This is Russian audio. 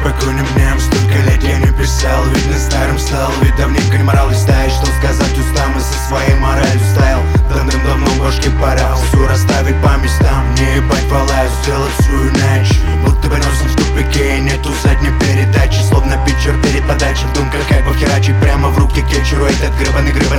спокойным днем. Столько лет я не писал, видно старым стал. Ведь давненько не морал листаешь, что сказать устам и со своей моралью стоял. Давным-давно башке пора все расставить по местам. Не ебать валаю, сделать все иначе. Будто бы носом в тупике, нету задней передачи. Словно питчер перед подачей, думка как бы херачить прямо в руки кетчеру. Этот гребаный